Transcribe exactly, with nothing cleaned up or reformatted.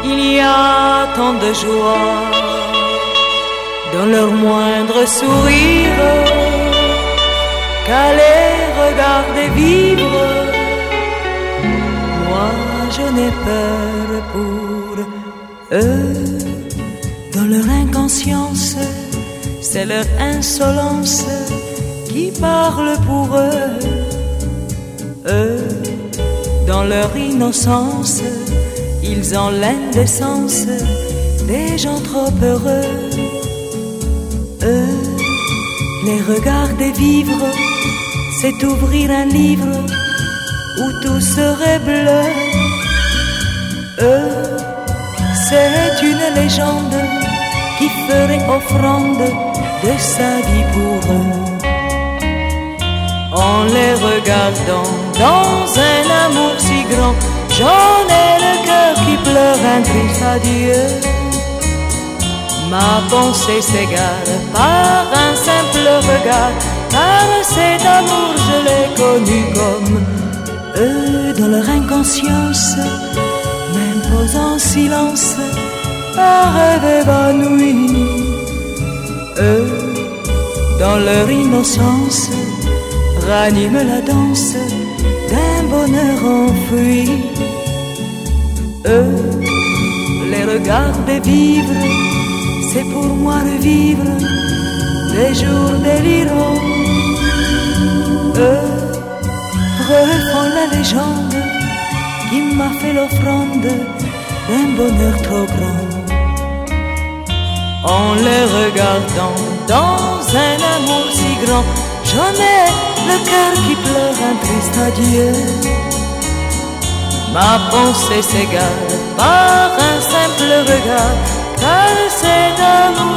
il y a tant de joie dans leur moindre sourire qu'à les regarder vivre, moi je n'ai peur pour eux. Dans leur inconscience, c'est leur insolence qui parle pour eux. Eux, dans leur innocence, ils ont l'indécence des gens trop heureux. Eux, les regarder vivre, c'est ouvrir un livre où tout serait bleu. Eux, c'est une légende qui ferait offrande de sa vie pour eux. En les regardant dans un amour si grand, j'en ai le cœur qui pleure un triste adieu. Ma pensée s'égare par un simple regard, car cet amour je l'ai connu comme eux. Dans leur inconscience, m'impose en silence un rêve évanoui. Eux, dans leur innocence, raniment la danse d'un bonheur enfoui. Eux, les regarder vivre, c'est pour moi revivre des jours délirants. Eux, refont la légende qui m'a fait l'offrande d'un bonheur trop grand. En les regardant dans un amour si grand, j'en ai le cœur qui pleure un triste adieu. Ma pensée s'égare par un simple regard, car cet amour